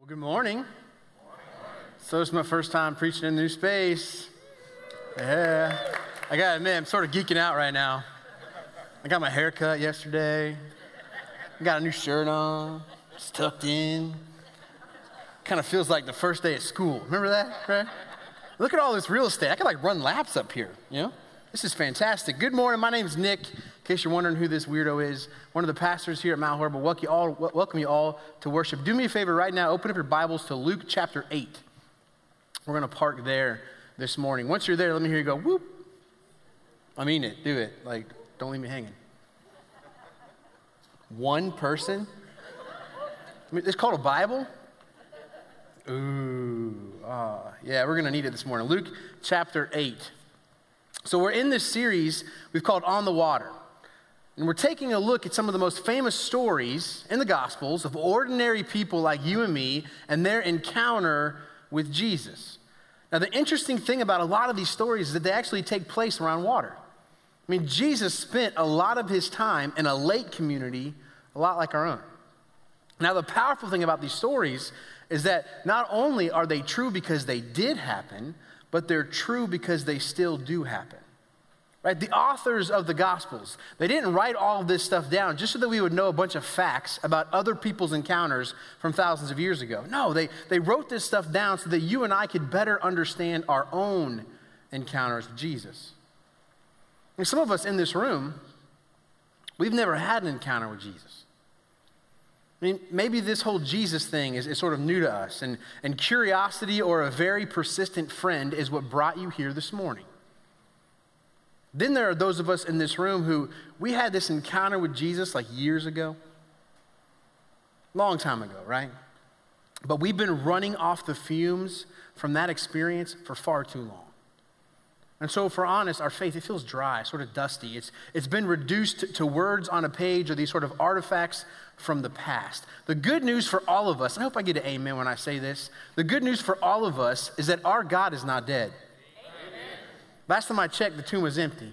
Well, good morning. So it's my first time preaching in a new space. Yeah. I gotta admit, I'm sort of geeking out right now. I got my hair cut yesterday. I got a new shirt on. It's tucked in. Kind of feels like the first day at school. Remember that, right? Look at all this real estate. I could run laps up here, you know? This is fantastic. Good morning. My name is Nick. In case you're wondering who this weirdo is, one of the pastors here at Mount Horrible. Welcome you all to worship. Do me a favor right now. Open up your Bibles to Luke chapter 8. We're going to park there this morning. Once you're there, let me hear you go, whoop. I mean it. Do it. Don't leave me hanging. One person? It's called a Bible? Ooh. Yeah, we're going to need it this morning. Luke chapter 8. So we're in this series we've called On the Water. And we're taking a look at some of the most famous stories in the Gospels of ordinary people like you and me and their encounter with Jesus. Now, the interesting thing about a lot of these stories is that they actually take place around water. I mean, Jesus spent a lot of his time in a lake community, a lot like our own. Now, the powerful thing about these stories is that not only are they true because they did happen, but they're true because they still do happen. Right? The authors of the Gospels, they didn't write all of this stuff down just so that we would know a bunch of facts about other people's encounters from thousands of years ago. No, they wrote this stuff down so that you and I could better understand our own encounters with Jesus. And some of us in this room, we've never had an encounter with Jesus. I mean, maybe this whole Jesus thing is sort of new to us, and curiosity or a very persistent friend is what brought you here this morning. Then there are those of us in this room who we had this encounter with Jesus years ago, long time ago, right? But we've been running off the fumes from that experience for far too long. And so if we're honest, our faith, it feels dry, sort of dusty. It's been reduced to words on a page or these sort of artifacts from the past. The good news for all of us, I hope I get an amen when I say this, the good news for all of us is that our God is not dead. Amen. Last time I checked, the tomb was empty.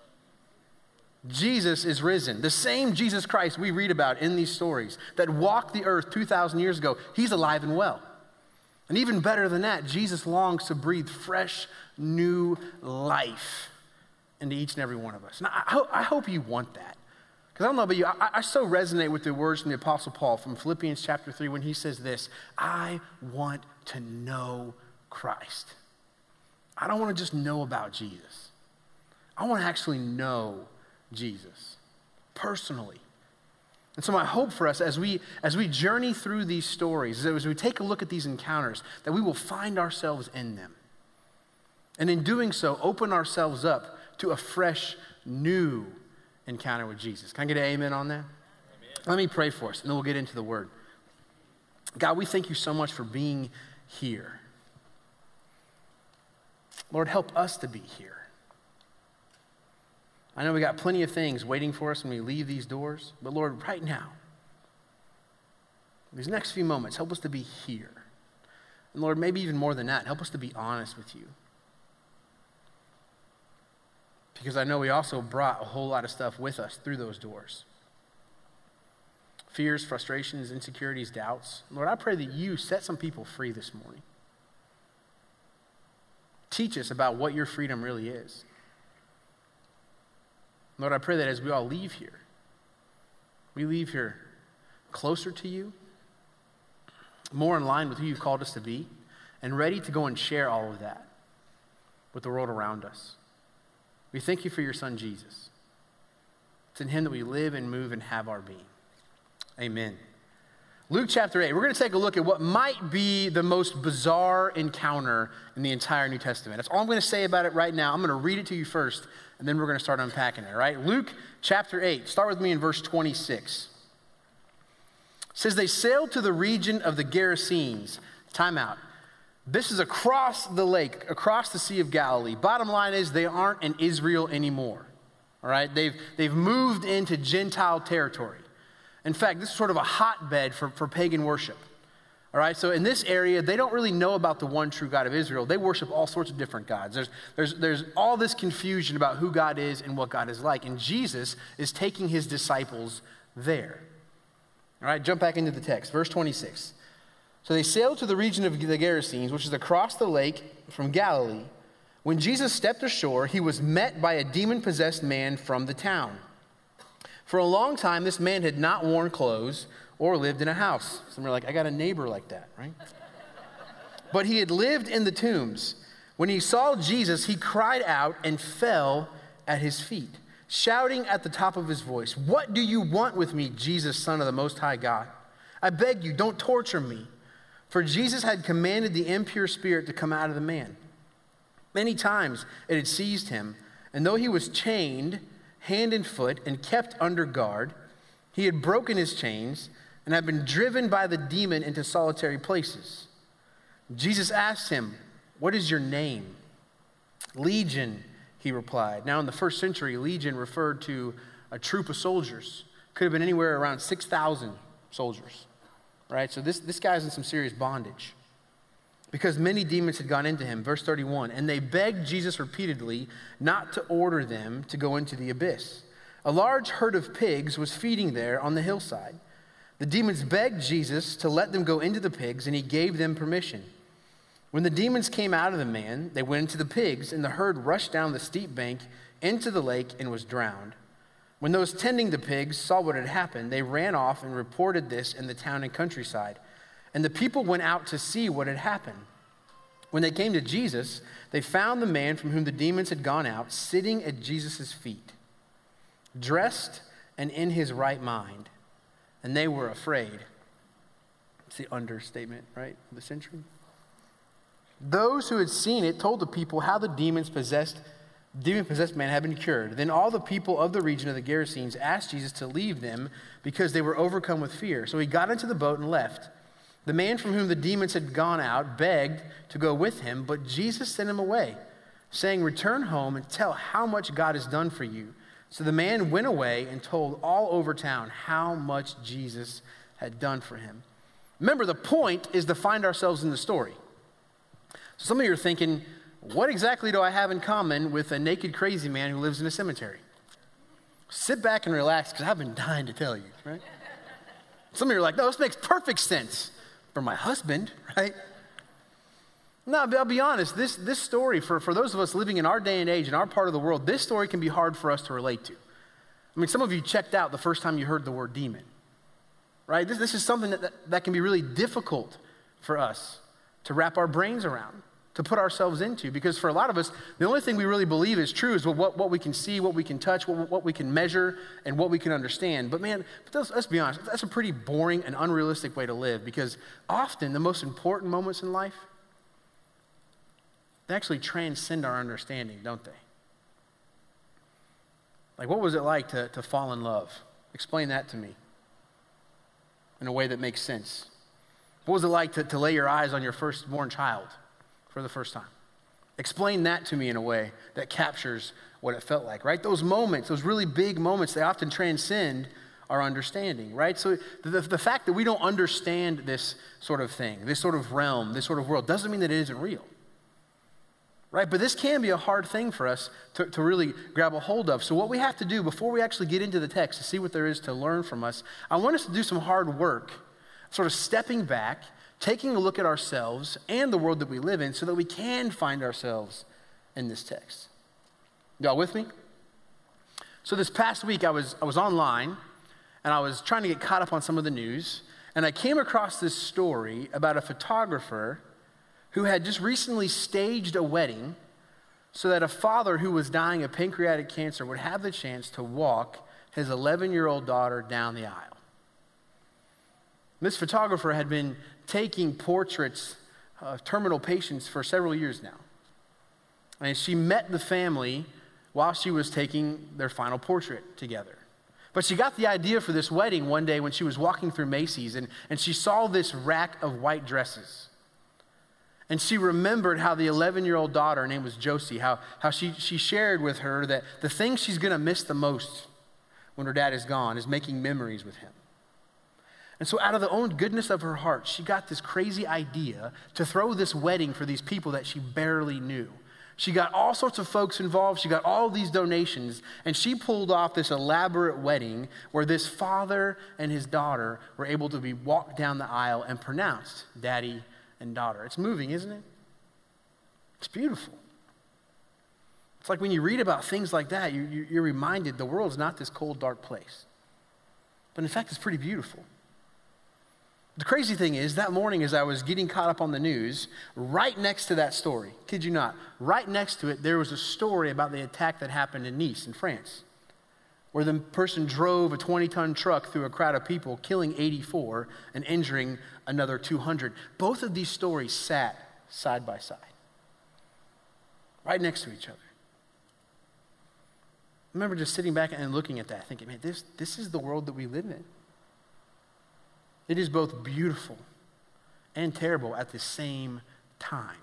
Jesus is risen. The same Jesus Christ we read about in these stories that walked the earth 2,000 years ago, he's alive and well. And even better than that, Jesus longs to breathe fresh, new life into each and every one of us. And I hope you want that. Because I don't know about you, I so resonate with the words from the Apostle Paul from Philippians chapter 3 when he says this, I want to know Christ. I don't want to just know about Jesus. I want to actually know Jesus personally. And so my hope for us as we journey through these stories, as we take a look at these encounters, that we will find ourselves in them. And in doing so, open ourselves up to a fresh, new encounter with Jesus. Can I get an amen on that? Amen. Let me pray for us, and then we'll get into the word. God, we thank you so much for being here. Lord, help us to be here. I know we got plenty of things waiting for us when we leave these doors, but Lord, right now, these next few moments, help us to be here. And Lord, maybe even more than that, help us to be honest with you. Because I know we also brought a whole lot of stuff with us through those doors. Fears, frustrations, insecurities, doubts. Lord, I pray that you set some people free this morning. Teach us about what your freedom really is. Lord, I pray that as we all leave here, we leave here closer to you, more in line with who you've called us to be, and ready to go and share all of that with the world around us. We thank you for your son, Jesus. It's in him that we live and move and have our being. Amen. Luke chapter 8, we're going to take a look at what might be the most bizarre encounter in the entire New Testament. That's all I'm going to say about it right now. I'm going to read it to you first, and then we're going to start unpacking it, all right? Luke chapter 8, start with me in verse 26. It says, they sailed to the region of the Gerasenes. Time out. This is across the lake, across the Sea of Galilee. Bottom line is they aren't in Israel anymore, all right? They've moved into Gentile territory. In fact, this is sort of a hotbed for pagan worship. All right, so in this area, they don't really know about the one true God of Israel. They worship all sorts of different gods. There's all this confusion about who God is and what God is like. And Jesus is taking his disciples there. All right, jump back into the text. Verse 26. So they sailed to the region of the Gerasenes, which is across the lake from Galilee. When Jesus stepped ashore, he was met by a demon-possessed man from the town. For a long time, this man had not worn clothes or lived in a house. Some are like, I got a neighbor like that, right? But he had lived in the tombs. When he saw Jesus, he cried out and fell at his feet, shouting at the top of his voice, "What do you want with me, Jesus, Son of the Most High God? I beg you, don't torture me." For Jesus had commanded the impure spirit to come out of the man. Many times it had seized him, and though he was chained hand and foot and kept under guard, he had broken his chains and had been driven by the demon into solitary places. Jesus asked him, "What is your name?" "Legion," he replied. Now in the first century, legion referred to a troop of soldiers. Could have been anywhere around 6,000 soldiers, right? So this guy's in some serious bondage because many demons had gone into him. Verse 31, and they begged Jesus repeatedly not to order them to go into the abyss. A large herd of pigs was feeding there on the hillside. The demons begged Jesus to let them go into the pigs, and he gave them permission. When the demons came out of the man, they went into the pigs, and the herd rushed down the steep bank into the lake and was drowned. When those tending the pigs saw what had happened, they ran off and reported this in the town and countryside. And the people went out to see what had happened. When they came to Jesus, they found the man from whom the demons had gone out sitting at Jesus' feet, dressed and in his right mind. And they were afraid. It's the understatement, right, of the century. Those who had seen it told the people how the demon-possessed man had been cured. Then all the people of the region of the Gerasenes asked Jesus to leave them because they were overcome with fear. So he got into the boat and left. The man from whom the demons had gone out begged to go with him, but Jesus sent him away, saying, "Return home and tell how much God has done for you." So the man went away and told all over town how much Jesus had done for him. Remember, the point is to find ourselves in the story. So some of you are thinking, what exactly do I have in common with a naked crazy man who lives in a cemetery? Sit back and relax, because I've been dying to tell you, right? Some of you are like, no, this makes perfect sense for my husband, right? No, I'll be honest, this story, for those of us living in our day and age, in our part of the world, this story can be hard for us to relate to. I mean, some of you checked out the first time you heard the word demon, right? This is something that can be really difficult for us to wrap our brains around, to put ourselves into, because for a lot of us, the only thing we really believe is true is what we can see, what we can touch, what we can measure, and what we can understand. But man, let's be honest, that's a pretty boring and unrealistic way to live, because often the most important moments in life, they actually transcend our understanding, don't they? Like, what was it like to fall in love? Explain that to me in a way that makes sense. What was it like to lay your eyes on your firstborn child for the first time? Explain that to me in a way that captures what it felt like, right? Those moments, those really big moments, they often transcend our understanding, right? So the fact that we don't understand this sort of thing, this sort of realm, this sort of world, doesn't mean that it isn't real, right? But this can be a hard thing for us to really grab a hold of. So what we have to do before we actually get into the text to see what there is to learn from us, I want us to do some hard work, sort of stepping back, taking a look at ourselves and the world that we live in so that we can find ourselves in this text. Y'all with me? So this past week I was online and I was trying to get caught up on some of the news, and I came across this story about a photographer who had just recently staged a wedding so that a father who was dying of pancreatic cancer would have the chance to walk his 11-year-old daughter down the aisle. This photographer had been taking portraits of terminal patients for several years now. And she met the family while she was taking their final portrait together. But she got the idea for this wedding one day when she was walking through Macy's, and she saw this rack of white dresses. And she remembered how the 11-year-old daughter, her name was Josie, how she shared with her that the thing she's going to miss the most when her dad is gone is making memories with him. And so out of the own goodness of her heart, she got this crazy idea to throw this wedding for these people that she barely knew. She got all sorts of folks involved. She got all these donations, and she pulled off this elaborate wedding where this father and his daughter were able to be walked down the aisle and pronounced daddy and daughter. It's moving, isn't it? It's beautiful. It's like when you read about things like that, you're reminded the world's not this cold, dark place. But in fact, it's pretty beautiful. The crazy thing is, that morning as I was getting caught up on the news, right next to that story, kid you not, right next to it, there was a story about the attack that happened in Nice in France, where the person drove a 20-ton truck through a crowd of people, killing 84 and injuring another 200. Both of these stories sat side by side, right next to each other. I remember just sitting back and looking at that, thinking, man, this is the world that we live in. It is both beautiful and terrible at the same time.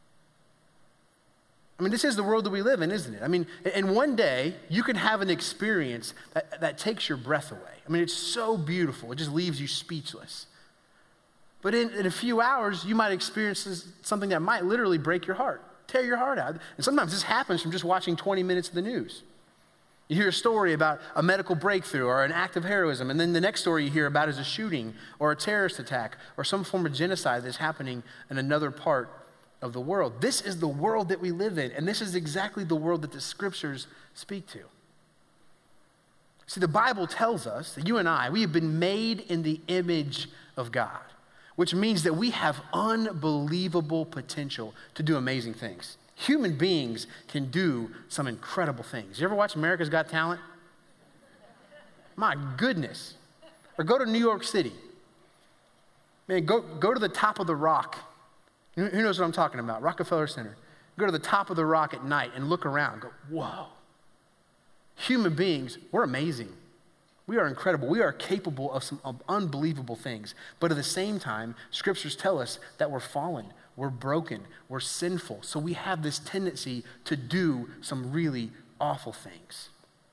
I mean, this is the world that we live in, isn't it? I mean, in one day, you can have an experience that takes your breath away. I mean, it's so beautiful. It just leaves you speechless. But in a few hours, you might experience something that might literally break your heart, tear your heart out. And sometimes this happens from just watching 20 minutes of the news. You hear a story about a medical breakthrough or an act of heroism, and then the next story you hear about is a shooting or a terrorist attack or some form of genocide that's happening in another part of the world. This is the world that we live in, and this is exactly the world that the scriptures speak to. See, the Bible tells us that you and I, we have been made in the image of God, which means that we have unbelievable potential to do amazing things. Human beings can do some incredible things. You ever watch America's Got Talent? My goodness. Or go to New York City. Man, go to the top of the rock. Who knows what I'm talking about? Rockefeller Center. Go to the top of the rock at night and look around. Go, whoa. Human beings, we're amazing. We are incredible. We are capable of some unbelievable things. But at the same time, scriptures tell us that we're fallen. We're broken, we're sinful, so we have this tendency to do some really awful things.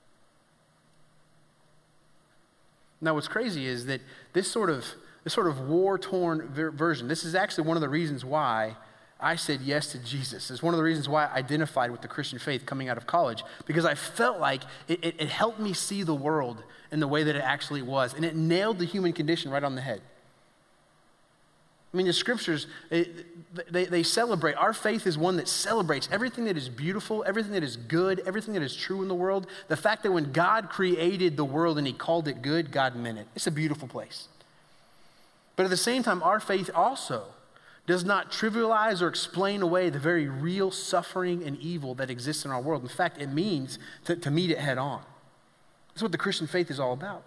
Now, what's crazy is that this sort of war-torn version, this is actually one of the reasons why I said yes to Jesus. It's one of the reasons why I identified with the Christian faith coming out of college, because I felt like it helped me see the world in the way that it actually was, and it nailed the human condition right on the head. I mean, the scriptures, they celebrate. Our faith is one that celebrates everything that is beautiful, everything that is good, everything that is true in the world. The fact that when God created the world and he called it good, God meant it. It's a beautiful place. But at the same time, our faith also does not trivialize or explain away the very real suffering and evil that exists in our world. In fact, it means to meet it head on. That's what the Christian faith is all about.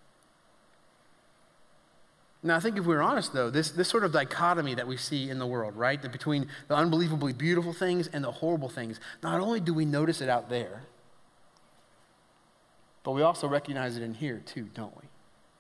Now, I think if we're honest, though, this sort of dichotomy that we see in the world, right, that between the unbelievably beautiful things and the horrible things, not only do we notice it out there, but we also recognize it in here, too, don't we?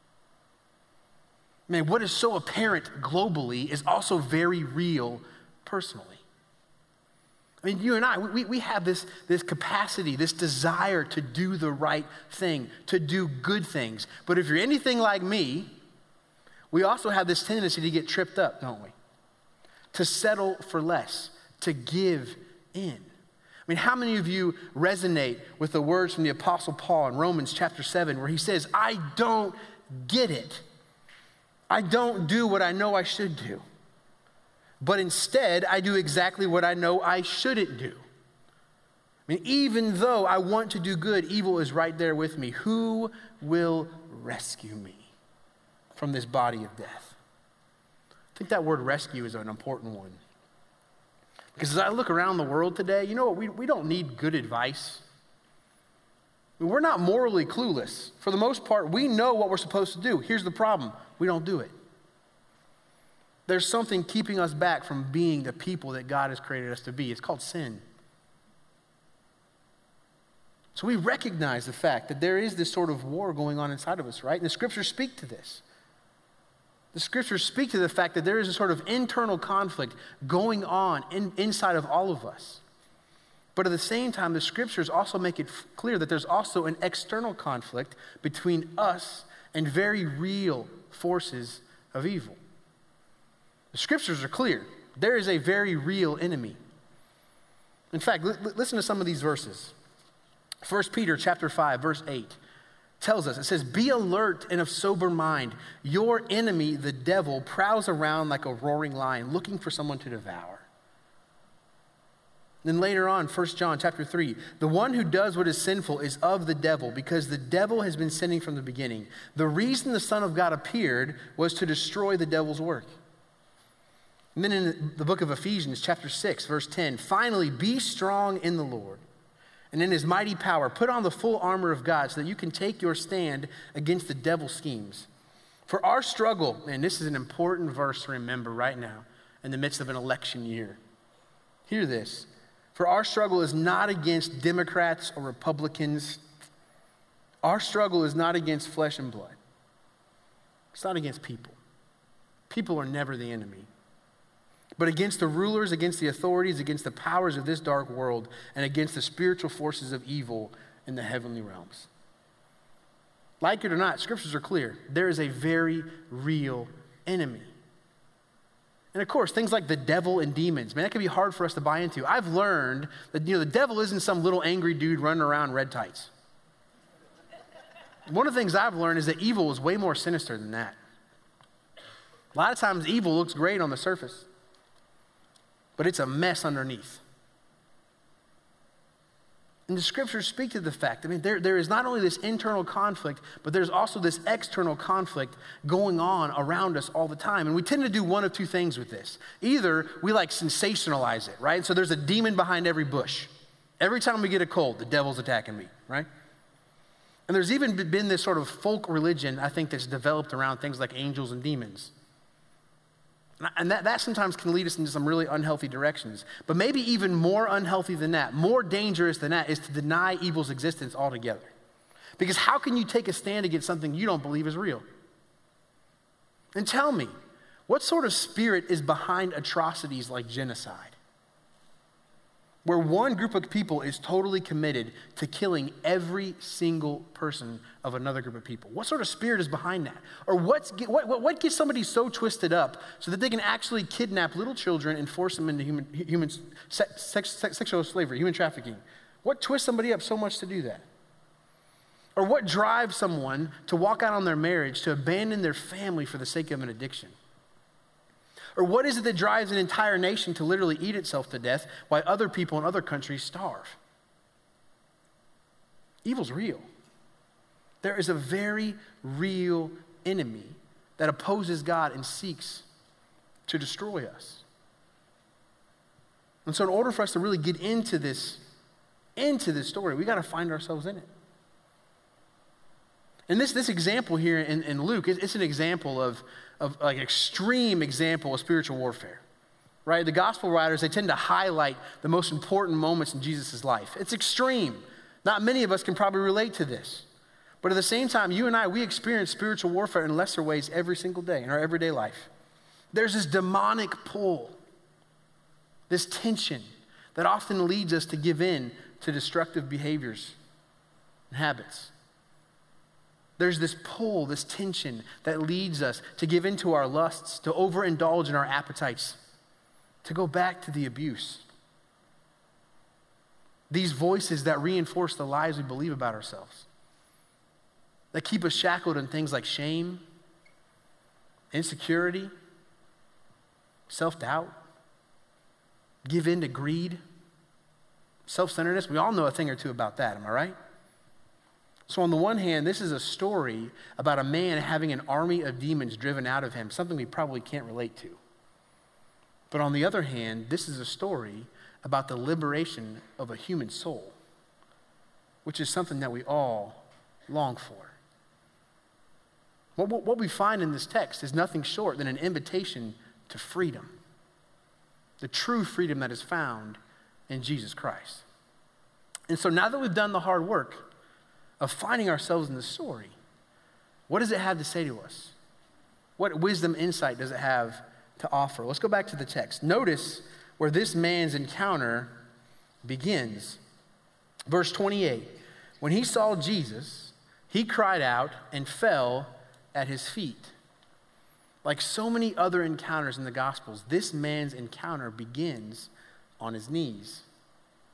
Man, what is so apparent globally is also very real personally. I mean, you and I, we have this capacity, this desire to do the right thing, to do good things. But if you're anything like me, we also have this tendency to get tripped up, don't we? To settle for less, to give in. I mean, how many of you resonate with the words from the Apostle Paul in Romans chapter 7, where he says, I don't get it. I don't do what I know I should do. But instead, I do exactly what I know I shouldn't do. I mean, even though I want to do good, evil is right there with me. Who will rescue me from this body of death? I think that word rescue is an important one. Because as I look around the world today, you know what? We don't need good advice. I mean, we're not morally clueless. For the most part, we know what we're supposed to do. Here's the problem. We don't do it. There's something keeping us back from being the people that God has created us to be. It's called sin. So we recognize the fact that there is this sort of war going on inside of us, right? And the scriptures speak to this. The scriptures speak to the fact that there is a sort of internal conflict going on inside of all of us. But at the same time, the scriptures also make it clear that there's also an external conflict between us and very real forces of evil. The scriptures are clear. There is a very real enemy. In fact, listen to some of these verses. 1 Peter chapter 5, verse 8 tells us, it says, "Be alert and of sober mind. Your enemy, the devil, prowls around like a roaring lion, looking for someone to devour." Then later on, 1 John chapter 3, "The one who does what is sinful is of the devil, because the devil has been sinning from the beginning. The reason the Son of God appeared was to destroy the devil's work." And then in the book of Ephesians chapter 6, verse 10, "Finally, be strong in the Lord and in his mighty power. Put on the full armor of God so that you can take your stand against the devil's schemes. For our struggle," and this is an important verse to remember right now in the midst of an election year. Hear this. "For our struggle is not against Democrats or Republicans. Our struggle is not against flesh and blood. It's not against people. People are never the enemy. But against the rulers, against the authorities, against the powers of this dark world, and against the spiritual forces of evil in the heavenly realms." Like it or not, scriptures are clear. There is a very real enemy. And of course, things like the devil and demons, man, that can be hard for us to buy into. I've learned that, the devil isn't some little angry dude running around in red tights. One of the things I've learned is that evil is way more sinister than that. A lot of times evil looks great on the surface, but it's a mess underneath. And the scriptures speak to the fact, there is not only this internal conflict, but there's also this external conflict going on around us all the time. And we tend to do one of two things with this. Either we sensationalize it, right? So there's a demon behind every bush. Every time we get a cold, the devil's attacking me, right? And there's even been this sort of folk religion, I think, that's developed around things like angels and demons. And that sometimes can lead us into some really unhealthy directions. But maybe even more unhealthy than that, more dangerous than that, is to deny evil's existence altogether. Because how can you take a stand against something you don't believe is real? And tell me, what sort of spirit is behind atrocities like genocide? Where one group of people is totally committed to killing every single person of another group of people. What sort of spirit is behind that? Or what gets somebody so twisted up so that they can actually kidnap little children and force them into sexual slavery, human trafficking? What twists somebody up so much to do that? Or what drives someone to walk out on their marriage, to abandon their family for the sake of an addiction? Or what is it that drives an entire nation to literally eat itself to death while other people in other countries starve? Evil's real. There is a very real enemy that opposes God and seeks to destroy us. And so in order for us to really get into this story, we got to find ourselves in it. And this example here in Luke, it's an example of like an extreme example of spiritual warfare, right? The gospel writers, they tend to highlight the most important moments in Jesus' life. It's extreme. Not many of us can probably relate to this. But at the same time, you and I, we experience spiritual warfare in lesser ways every single day in our everyday life. There's this demonic pull, this tension that often leads us to give in to destructive behaviors and habits. There's this pull, this tension that leads us to give in to our lusts, to overindulge in our appetites, to go back to the abuse. These voices that reinforce the lies we believe about ourselves, that keep us shackled in things like shame, insecurity, self-doubt, give in to greed, self-centeredness. We all know a thing or two about that, am I right? So on the one hand, this is a story about a man having an army of demons driven out of him, something we probably can't relate to. But on the other hand, this is a story about the liberation of a human soul, which is something that we all long for. What we find in this text is nothing short than an invitation to freedom, the true freedom that is found in Jesus Christ. And so now that we've done the hard work of finding ourselves in the story, what does it have to say to us? What wisdom, insight does it have to offer? Let's go back to the text. Notice where this man's encounter begins. Verse 28, when he saw Jesus, he cried out and fell at his feet. Like so many other encounters in the Gospels, this man's encounter begins on his knees.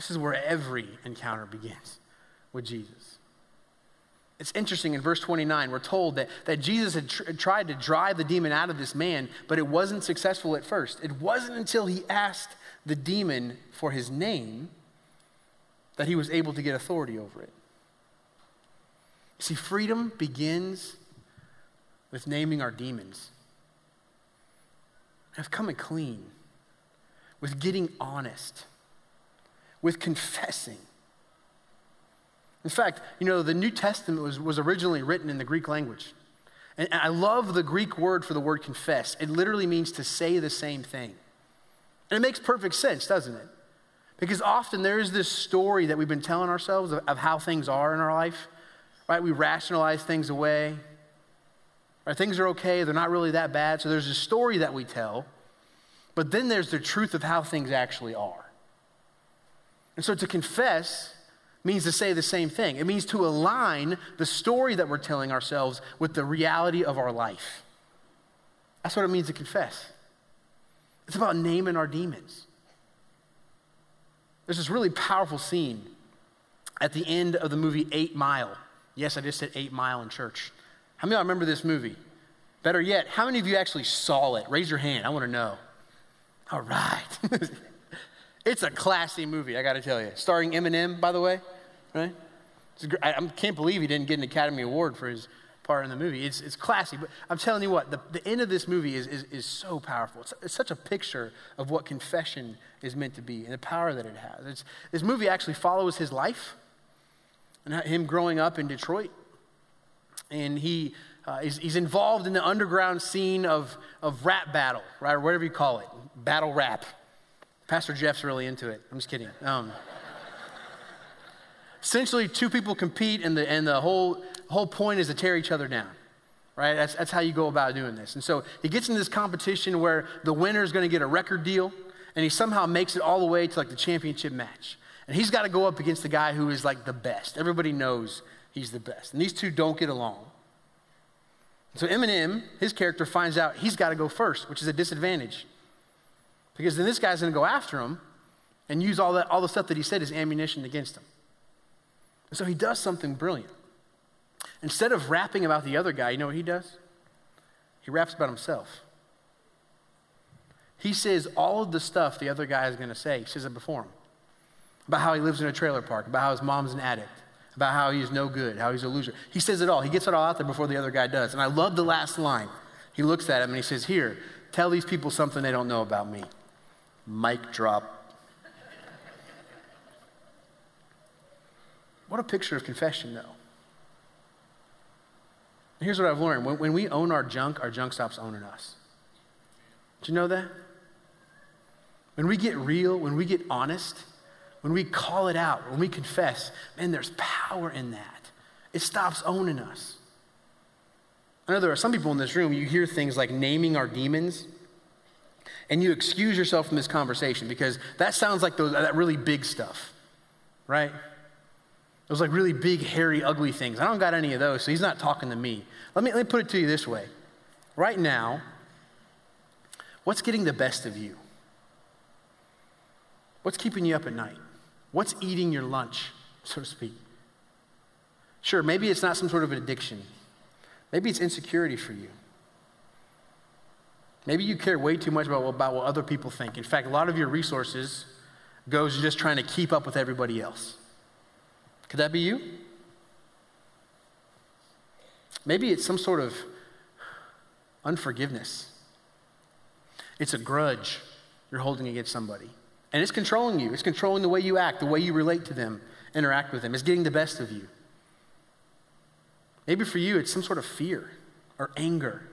This is where every encounter begins with Jesus. It's interesting, in verse 29, we're told that Jesus had tried to drive the demon out of this man, but it wasn't successful at first. It wasn't until he asked the demon for his name that he was able to get authority over it. See, freedom begins with naming our demons, of coming clean, with getting honest, with confessing. In fact, the New Testament was originally written in the Greek language. And I love the Greek word for the word confess. It literally means to say the same thing. And it makes perfect sense, doesn't it? Because often there is this story that we've been telling ourselves of how things are in our life, right? We rationalize things away. Right? Things are okay, they're not really that bad. So there's a story that we tell, but then there's the truth of how things actually are. And so to confess means to say the same thing. It means to align the story that we're telling ourselves with the reality of our life. That's what it means to confess. It's about naming our demons. There's this really powerful scene at the end of the movie 8 Mile. Yes, I just said 8 Mile in church. How many of y'all remember this movie? Better yet, how many of you actually saw it? Raise your hand, I want to know. All right. It's a classy movie, I got to tell you. Starring Eminem, by the way, right? I can't believe he didn't get an Academy Award for his part in the movie. It's classy, but I'm telling you what, the end of this movie is so powerful. It's such a picture of what confession is meant to be and the power that it has. This movie actually follows his life and him growing up in Detroit. And he's involved in the underground scene of rap battle, right, or whatever you call it, battle rap. Pastor Jeff's really into it. I'm just kidding. Essentially, two people compete, and the whole point is to tear each other down, right? That's how you go about doing this. And so he gets in this competition where the winner is going to get a record deal, and he somehow makes it all the way to like the championship match. And he's got to go up against the guy who is like the best. Everybody knows he's the best. And these two don't get along. So Eminem, his character, finds out he's got to go first, which is a disadvantage. Because then this guy's going to go after him and use all the stuff that he said as ammunition against him. And so he does something brilliant. Instead of rapping about the other guy, you know what he does? He raps about himself. He says all of the stuff the other guy is going to say. He says it before him. About how he lives in a trailer park, about how his mom's an addict, about how he's no good, how he's a loser. He says it all. He gets it all out there before the other guy does. And I love the last line. He looks at him and he says, "Here, tell these people something they don't know about me." Mic drop. What a picture of confession, though. Here's what I've learned. When we own our junk stops owning us. Did you know that? When we get real, when we get honest, when we call it out, when we confess, man, there's power in that. It stops owning us. I know there are some people in this room, you hear things like naming our demons, and you excuse yourself from this conversation because that sounds like that really big stuff, right? Those like really big, hairy, ugly things. I don't got any of those, so he's not talking to me. Let me put it to you this way. Right now, what's getting the best of you? What's keeping you up at night? What's eating your lunch, so to speak? Sure, maybe it's not some sort of an addiction. Maybe it's insecurity for you. Maybe you care way too much about what other people think. In fact, a lot of your resources goes to just trying to keep up with everybody else. Could that be you? Maybe it's some sort of unforgiveness. It's a grudge you're holding against somebody. And it's controlling you. It's controlling the way you act, the way you relate to them, interact with them. It's getting the best of you. Maybe for you, it's some sort of fear or anger.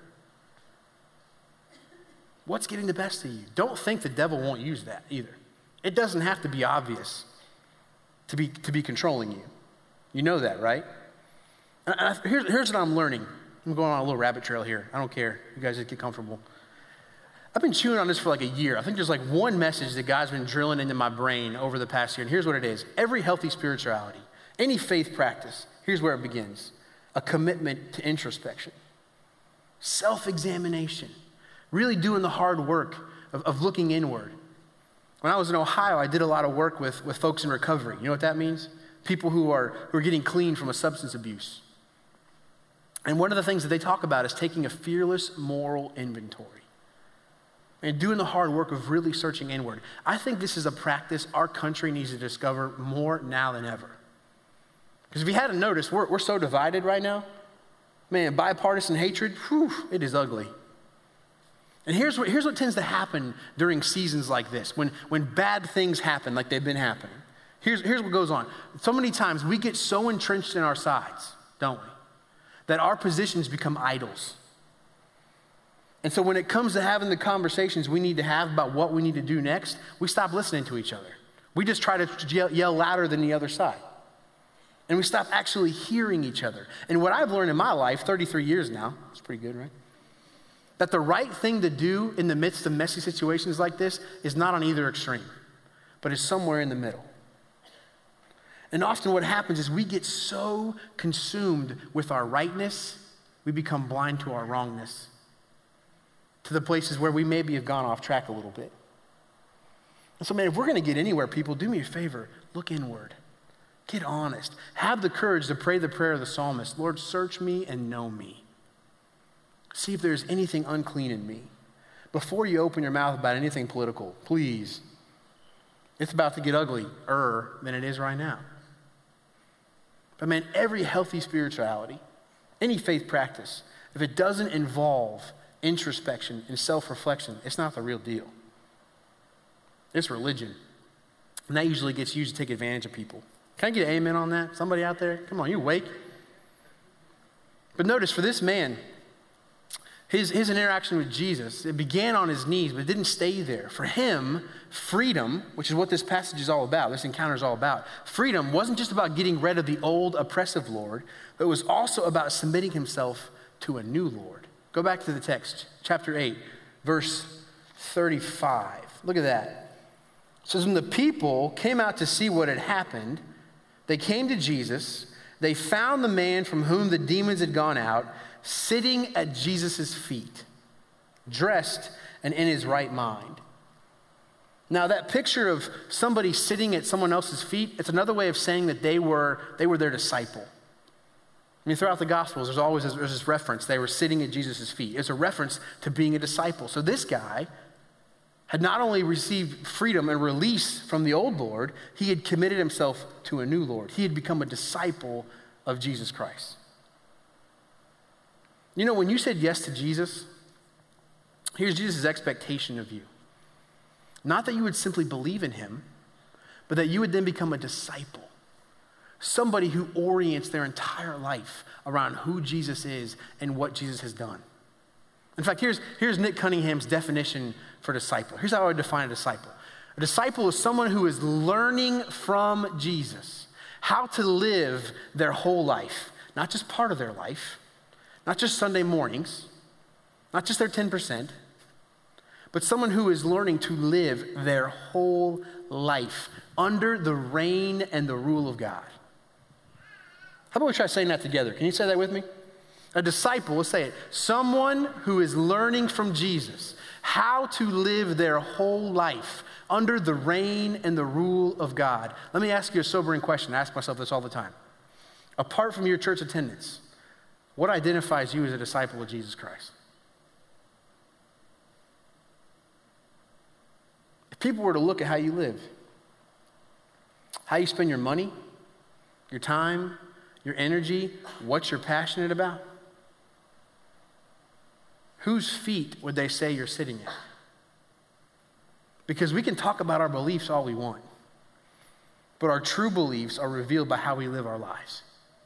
What's getting the best of you? Don't think the devil won't use that either. It doesn't have to be obvious to be controlling you. You know that, right? Here's what I'm learning. I'm going on a little rabbit trail here. I don't care. You guys just get comfortable. I've been chewing on this for like a year. I think there's like one message that God's been drilling into my brain over the past year, and here's what it is. Every healthy spirituality, any faith practice, here's where it begins. A commitment to introspection, self-examination, really doing the hard work of looking inward. When I was in Ohio, I did a lot of work with folks in recovery. You know what that means? People who are getting clean from a substance abuse. And one of the things that they talk about is taking a fearless moral inventory and doing the hard work of really searching inward. I think this is a practice our country needs to discover more now than ever. Because if you hadn't noticed, we're so divided right now. Man, bipartisan hatred, whew, it is ugly. And here's what tends to happen during seasons like this, when bad things happen like they've been happening. Here's what goes on. So many times we get so entrenched in our sides, don't we, that our positions become idols. And so when it comes to having the conversations we need to have about what we need to do next, we stop listening to each other. We just try to yell louder than the other side. And we stop actually hearing each other. And what I've learned in my life, 33 years now, it's pretty good, right? That the right thing to do in the midst of messy situations like this is not on either extreme, but is somewhere in the middle. And often what happens is we get so consumed with our rightness, we become blind to our wrongness, to the places where we maybe have gone off track a little bit. And so, man, if we're going to get anywhere, people, do me a favor, look inward. Get honest. Have the courage to pray the prayer of the psalmist. Lord, search me and know me. See if there's anything unclean in me. Before you open your mouth about anything political, please. It's about to get uglier than it is right now. But man, every healthy spirituality, any faith practice, if it doesn't involve introspection and self-reflection, it's not the real deal. It's religion. And that usually gets used to take advantage of people. Can I get an amen on that? Somebody out there? Come on, you awake? But notice for this man, his interaction with Jesus, it began on his knees, but it didn't stay there. For him, freedom, which is what this passage is all about, this encounter is all about, freedom wasn't just about getting rid of the old oppressive Lord, but it was also about submitting himself to a new Lord. Go back to the text, chapter 8, verse 35. Look at that. It says, when the people came out to see what had happened, they came to Jesus. They found the man from whom the demons had gone out, sitting at Jesus' feet, dressed and in his right mind. Now, that picture of somebody sitting at someone else's feet, it's another way of saying that they were their disciple. I mean, throughout the Gospels, there's this reference. They were sitting at Jesus' feet. It's a reference to being a disciple. So this guy had not only received freedom and release from the old Lord, he had committed himself to a new Lord. He had become a disciple of Jesus Christ. You know, when you said yes to Jesus, here's Jesus' expectation of you. Not that you would simply believe in him, but that you would then become a disciple. Somebody who orients their entire life around who Jesus is and what Jesus has done. In fact, here's Nick Cunningham's definition for disciple. Here's how I would define a disciple. A disciple is someone who is learning from Jesus how to live their whole life, not just part of their life, not just Sunday mornings, not just their 10%, but someone who is learning to live their whole life under the reign and the rule of God. How about we try saying that together? Can you say that with me? A disciple, let's say it. Someone who is learning from Jesus how to live their whole life under the reign and the rule of God. Let me ask you a sobering question. I ask myself this all the time. Apart from your church attendance, what identifies you as a disciple of Jesus Christ? If people were to look at how you live, how you spend your money, your time, your energy, what you're passionate about, whose feet would they say you're sitting at? Because we can talk about our beliefs all we want, but our true beliefs are revealed by how we live our lives.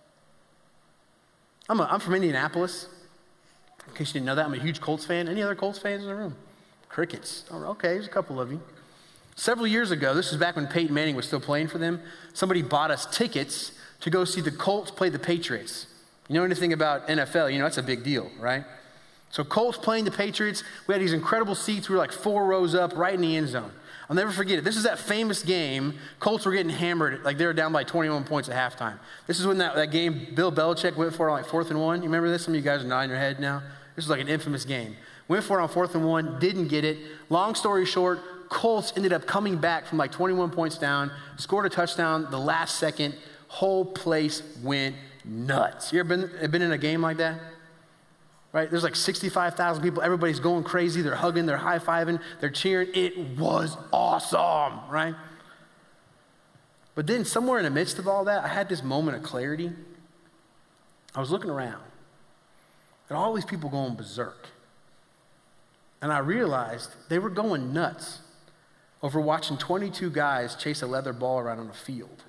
I'm from Indianapolis. In case you didn't know that, I'm a huge Colts fan. Any other Colts fans in the room? Crickets. Oh, okay, there's a couple of you. Several years ago, this was back when Peyton Manning was still playing for them, somebody bought us tickets to go see the Colts play the Patriots. You know anything about NFL, you know that's a big deal, right? So Colts playing the Patriots, we had these incredible seats. We were like 4 rows up right in the end zone. I'll never forget it. This is that famous game. Colts were getting hammered, like they were down by 21 points at halftime. This is when that game Bill Belichick went for like 4th and 1. You remember this? Some of you guys are nodding your head now. This is like an infamous game. Went for it on 4th and 1, didn't get it. Long story short, Colts ended up coming back from like 21 points down, scored a touchdown the last second. Whole place went nuts. You ever been in a game like that? Right? There's like 65,000 people. Everybody's going crazy. They're hugging, they're high-fiving, they're cheering. It was awesome, right? But then somewhere in the midst of all that, I had this moment of clarity. I was looking around at all these people going berserk. And I realized they were going nuts over watching 22 guys chase a leather ball around on a field.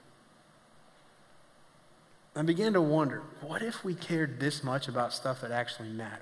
I began to wonder, what if we cared this much about stuff that actually mattered?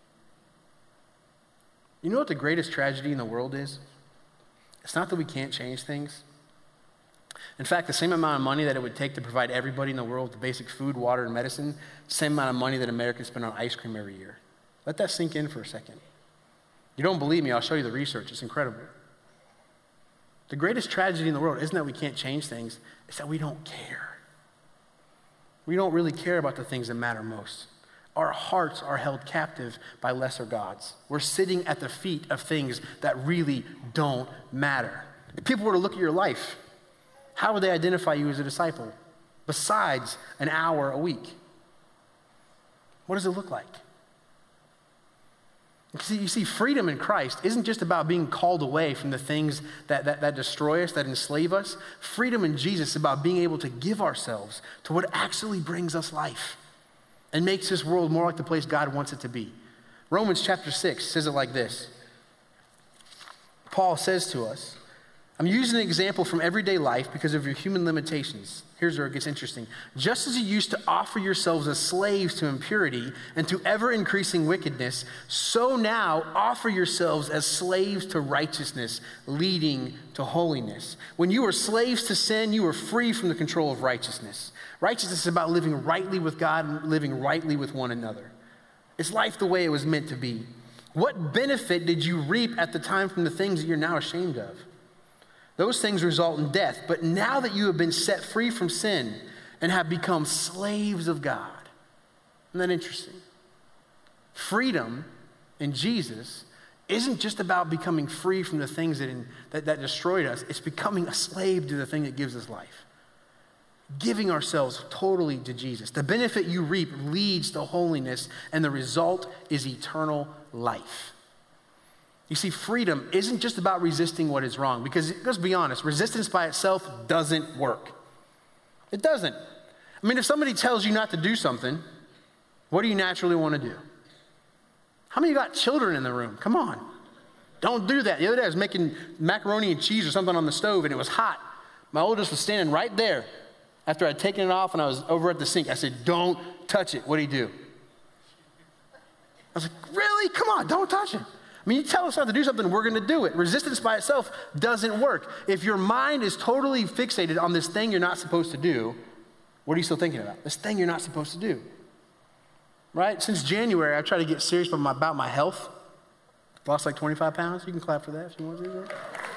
You know what the greatest tragedy in the world is? It's not that we can't change things. In fact, the same amount of money that it would take to provide everybody in the world with basic food, water, and medicine, same amount of money that Americans spend on ice cream every year. Let that sink in for a second. You don't believe me, I'll show you the research. It's incredible. The greatest tragedy in the world isn't that we can't change things, it's that we don't care. We don't really care about the things that matter most. Our hearts are held captive by lesser gods. We're sitting at the feet of things that really don't matter. If people were to look at your life, how would they identify you as a disciple besides an hour a week? What does it look like? You see, freedom in Christ isn't just about being called away from the things that destroy us, that enslave us. Freedom in Jesus is about being able to give ourselves to what actually brings us life and makes this world more like the place God wants it to be. Romans chapter 6 says it like this. Paul says to us, I'm using an example from everyday life because of your human limitations. Here's where it gets interesting. Just as you used to offer yourselves as slaves to impurity and to ever-increasing wickedness, so now offer yourselves as slaves to righteousness, leading to holiness. When you were slaves to sin, you were free from the control of righteousness. Righteousness is about living rightly with God and living rightly with one another. It's life the way it was meant to be. What benefit did you reap at the time from the things that you're now ashamed of? Those things result in death. But now that you have been set free from sin and have become slaves of God. Isn't that interesting? Freedom in Jesus isn't just about becoming free from the things that destroyed us. It's becoming a slave to the thing that gives us life. Giving ourselves totally to Jesus. The benefit you reap leads to holiness, and the result is eternal life. You see, freedom isn't just about resisting what is wrong, because let's be honest, resistance by itself doesn't work. It doesn't. I mean, if somebody tells you not to do something, what do you naturally want to do? How many of you got children in the room? Come on. Don't do that. The other day I was making macaroni and cheese or something on the stove, and it was hot. My oldest was standing right there after I'd taken it off and I was over at the sink. I said, don't touch it. What do you do? I was like, really? Come on, don't touch it. I mean, you tell us not to do something, we're going to do it. Resistance by itself doesn't work. If your mind is totally fixated on this thing you're not supposed to do, what are you still thinking about? This thing you're not supposed to do. Right? Since January, I've tried to get serious about my health. Lost like 25 pounds. You can clap for that if you want to.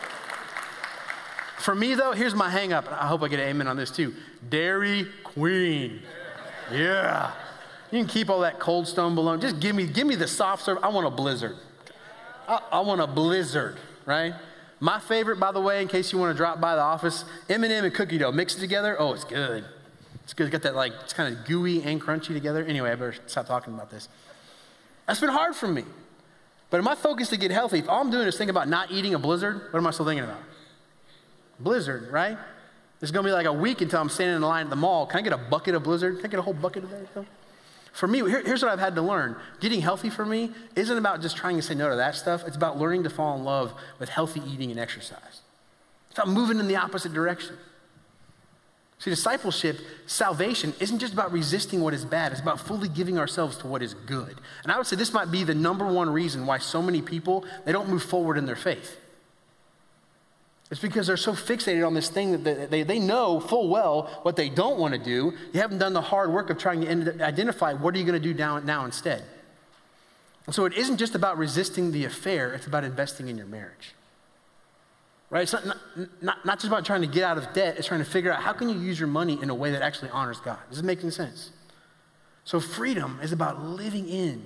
For me, though, here's my hang up. I hope I get an amen on this, too. Dairy Queen. Yeah. You can keep all that Cold Stone bologna. Just give me the soft serve. I want a Blizzard. I want a Blizzard, right? My favorite, by the way, in case you want to drop by the office, M&M and cookie dough. Mix it together. Oh, it's good. It's good. It's got that, like, it's kind of gooey and crunchy together. Anyway, I better stop talking about this. That's been hard for me. But in my focus to get healthy, if all I'm doing is thinking about not eating a Blizzard, what am I still thinking about? Blizzard, right? It's going to be like a week until I'm standing in line at the mall. Can I get a bucket of Blizzard? Can I get a whole bucket of that? For me, here's what I've had to learn. Getting healthy for me isn't about just trying to say no to that stuff. It's about learning to fall in love with healthy eating and exercise. It's about moving in the opposite direction. See, discipleship, salvation, isn't just about resisting what is bad. It's about fully giving ourselves to what is good. And I would say this might be the number one reason why so many people, they don't move forward in their faith. It's because they're so fixated on this thing that they know full well what they don't want to do. You haven't done the hard work of trying to identify what are you going to do now instead. And so it isn't just about resisting the affair. It's about investing in your marriage. Right? It's not just about trying to get out of debt. It's trying to figure out how can you use your money in a way that actually honors God. Does it make any sense? So freedom is about living in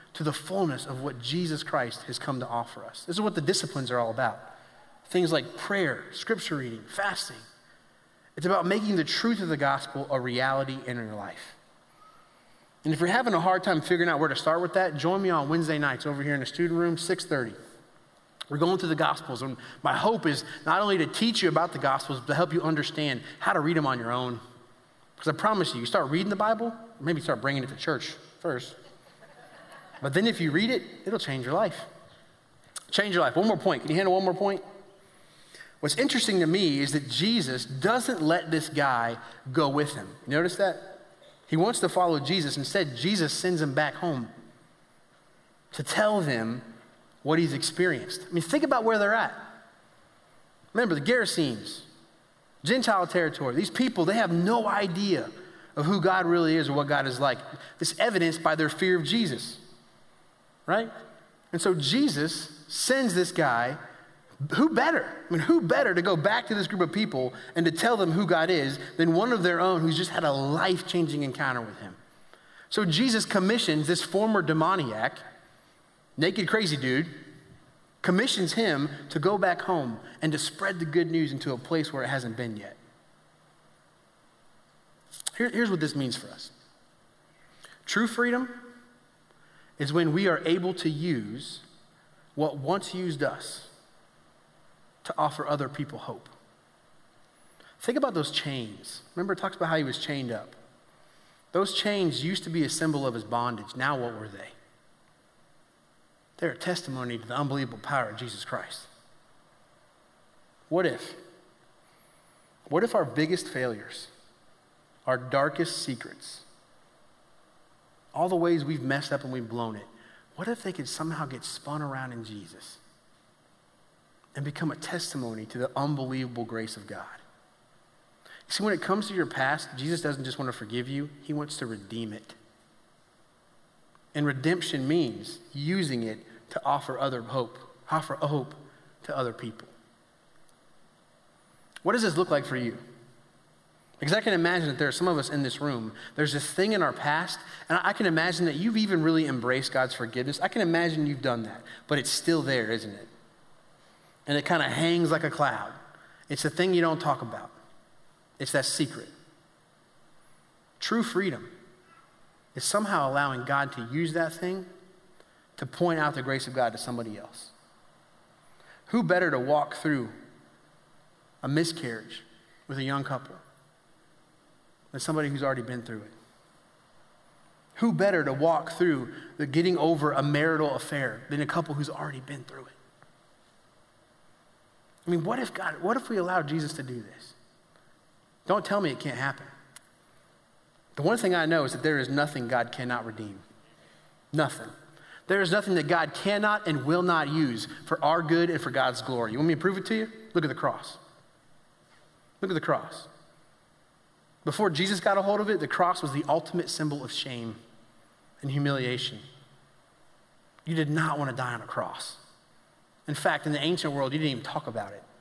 to the fullness of what Jesus Christ has come to offer us. This is what the disciplines are all about. Things like prayer, scripture reading, fasting. It's about making the truth of the gospel a reality in your life. And if you're having a hard time figuring out where to start with that, join me on Wednesday nights over here in the student room, 6:30. We're going through the Gospels, and my hope is not only to teach you about the Gospels, but to help you understand how to read them on your own. Because I promise you start reading the Bible, maybe start bringing it to church first. But then if you read it, it'll change your life. Change your life. One more point. Can you handle one more point? What's interesting to me is that Jesus doesn't let this guy go with him. You notice that? He wants to follow Jesus. Instead, Jesus sends him back home to tell them what he's experienced. I mean, think about where they're at. Remember, the Gerasenes, Gentile territory. These people, they have no idea of who God really is or what God is like. This evidenced by their fear of Jesus, right? And so Jesus sends this guy. Who better? I mean, who better to go back to this group of people and to tell them who God is than one of their own who's just had a life-changing encounter with him? So Jesus commissions this former demoniac, naked crazy dude, commissions him to go back home and to spread the good news into a place where it hasn't been yet. Here's what this means for us. True freedom is when we are able to use what once used us to offer other people hope. Think about those chains. Remember, it talks about how he was chained up. Those chains used to be a symbol of his bondage. Now what were they? They're a testimony to the unbelievable power of Jesus Christ. What if our biggest failures, our darkest secrets, all the ways we've messed up and we've blown it, what if they could somehow get spun around in Jesus and become a testimony to the unbelievable grace of God? You see, when it comes to your past, Jesus doesn't just want to forgive you, he wants to redeem it. And redemption means using it to offer hope to other people. What does this look like for you? Because I can imagine that there are some of us in this room, there's this thing in our past, and I can imagine that you've even really embraced God's forgiveness. I can imagine you've done that, but it's still there, isn't it? And it kind of hangs like a cloud. It's the thing you don't talk about. It's that secret. True freedom is somehow allowing God to use that thing to point out the grace of God to somebody else. Who better to walk through a miscarriage with a young couple than somebody who's already been through it? Who better to walk through the getting over a marital affair than a couple who's already been through it? I mean, what if we allowed Jesus to do this? Don't tell me it can't happen. The one thing I know is that there is nothing God cannot redeem. Nothing. There is nothing that God cannot and will not use for our good and for God's glory. You want me to prove it to you? Look at the cross. Look at the cross. Before Jesus got a hold of it, the cross was the ultimate symbol of shame and humiliation. You did not want to die on a cross. In fact, in the ancient world, you didn't even talk about it.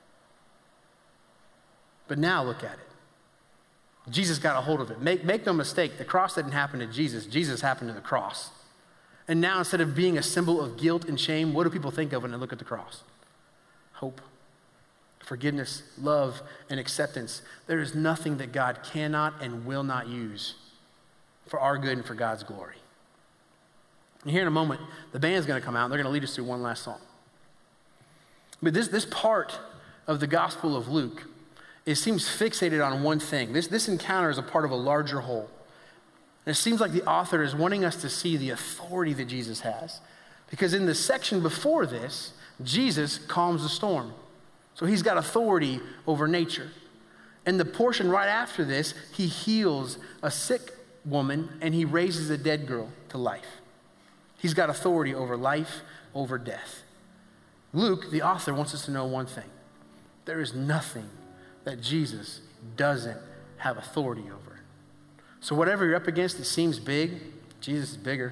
But now look at it. Jesus got a hold of it. Make no mistake, the cross didn't happen to Jesus. Jesus happened to the cross. And now instead of being a symbol of guilt and shame, what do people think of when they look at the cross? Hope, forgiveness, love, and acceptance. There is nothing that God cannot and will not use for our good and for God's glory. And here in a moment, the band's going to come out and they're going to lead us through one last song. But this part of the Gospel of Luke, it seems fixated on one thing. This encounter is a part of a larger whole. And it seems like the author is wanting us to see the authority that Jesus has. Because in the section before this, Jesus calms the storm. So he's got authority over nature. And the portion right after this, he heals a sick woman and he raises a dead girl to life. He's got authority over life, over death. Luke, the author, wants us to know one thing. There is nothing that Jesus doesn't have authority over. So whatever you're up against that seems big, Jesus is bigger.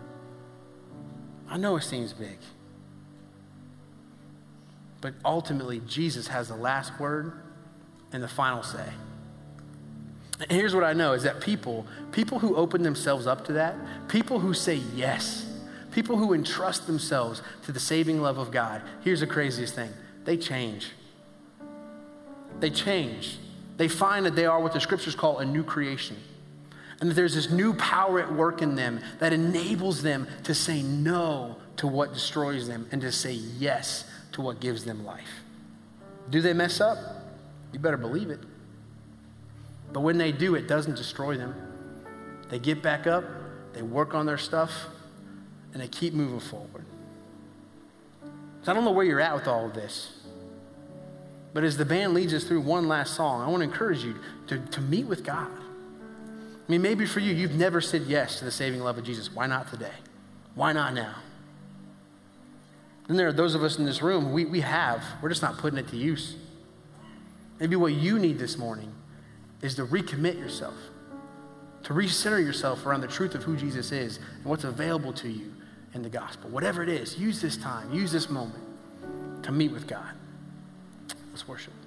I know it seems big. But ultimately, Jesus has the last word and the final say. And here's what I know is that people who open themselves up to that, people who say yes, People who entrust themselves to the saving love of God, here's the craziest thing. They change. They change. They find that they are what the scriptures call a new creation. And that there's this new power at work in them that enables them to say no to what destroys them and to say yes to what gives them life. Do they mess up? You better believe it. But when they do, it doesn't destroy them. They get back up, they work on their stuff, and they keep moving forward. So I don't know where you're at with all of this. But as the band leads us through one last song, I want to encourage you to meet with God. I mean, maybe for you, you've never said yes to the saving love of Jesus. Why not today? Why not now? Then there are those of us in this room, we're just not putting it to use. Maybe what you need this morning is to recommit yourself, to recenter yourself around the truth of who Jesus is and what's available to you in the gospel. Whatever it is, use this time, use this moment to meet with God. Let's worship.